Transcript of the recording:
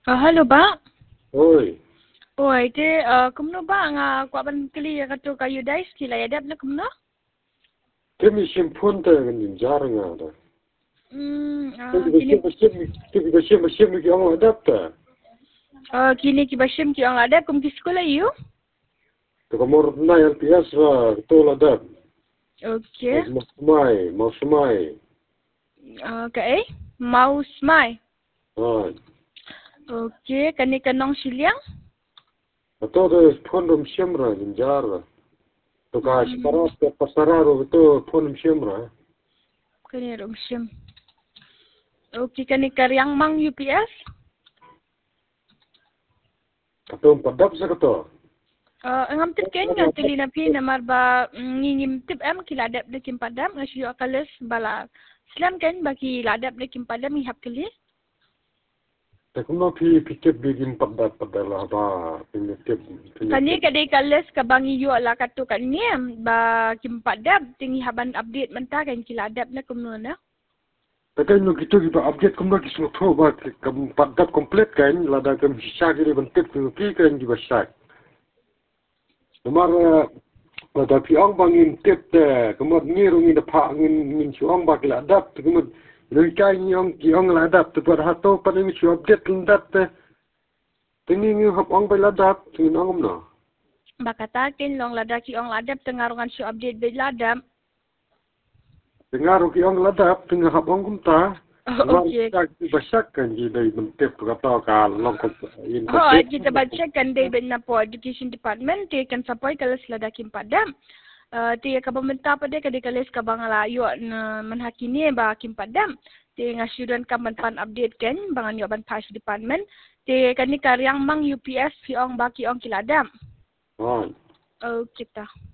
Halo, Pak. Oi, Oi, kumno ba nga kwaban kili kato kayo dais kila yadap na kumno? kemi simpun ta ngin jarang ada. Kini Kemi basim ki ang adapta. kini kibasyem ki ang adap kum ki sekolah you? To kamor na LPS ra to adap. Okay. Mau semai. Okay. Mau smai. Ah, Okay, kani kanong siliang? to de pondom simra ngin jara. To ka separat ke pasararo to pondom simra. Kani rom siyem. Okay, kani karyang mang UPS? Kato padap sa kato. Ngam tip ken nga tili na pi na marba ngingim tip am kila adap na kim padam ngasyo akalas bala. Slam ken baki ladap na kim padam ihap kili? Ta kuno pikir bigin padap padala ba pinitip. Kani kadai kalas kabang iyo ala kato kani ba kimpadap tingi haban update menta kan kila adap na kumno na. Takai no gitu kita update kumno kismo to ba kam padap komplit kan lada kam sisa kiri bentuk ki kan juga sak. Nomor lada piang bangin tip te kemud ngirung ida pa ngin suang ba kila adap kemud rikai nyong kiong la adap tu pada hato pada mi update lendat te tingi ngi hap ong ba ladap tingin ong no. Bakatakin long ladaki ong ladap tengarungan su update be ladap. Dengar kiong ladap tinggal hap ong kumta. Okay. Basak kan jadi bentuk kata kal long ko Oh, kita baca kan day ben na po education department te kan sapoy kalas ladaki padam. Te kabamenta pa de kadai kalas kabang layo na manhakini ba kim padam. Te ngasudan ka pan update kan bangan yo ban pas department. Te kani karyang mang UPS fi ong baki ong kiladam. Oh. Oh, kita.